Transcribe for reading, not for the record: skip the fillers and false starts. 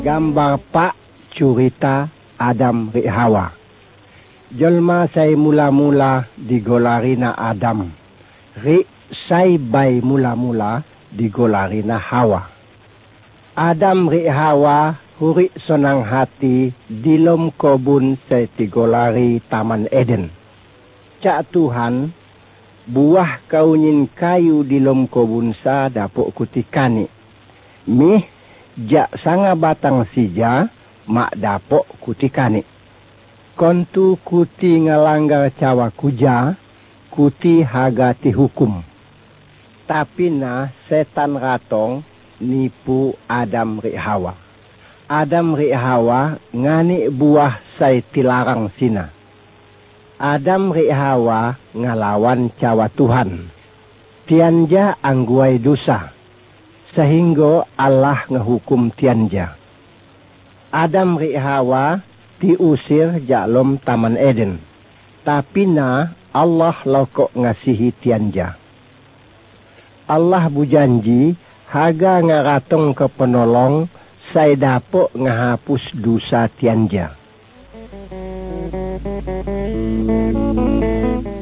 Gambar pak curita Adam ri Hawa. Jelma sai mula-mula digolarina Adam. Ri sai bai mula-mula digolarina Hawa. Adam ri Hawa huri senang hati dilom kobun sai tigolari Taman Eden. Cak Tuhan, buah kaunyin kayu dilom kobun sa dapok kutikani. Mih jak sanga batang sija mak dapok kutikani. Kontu kuti ngalanggar cawa kuja, kuti haga ti hukum. Tapi na setan ratong nipu Adam ri Hawa. Adam ri Hawa ngani buah sai tilarang sina. Adam ri Hawa ngalawan cawa Tuhan. Tianja angguai dosa. Sehingga Allah ngehukum tianja. Adam ri Hawa diusir jalom Taman Eden. Tapi na Allah lokok ngasihi tianja. Allah bujanji haga ngaratong ke penolong sai dapok ngahapus dosa tianja.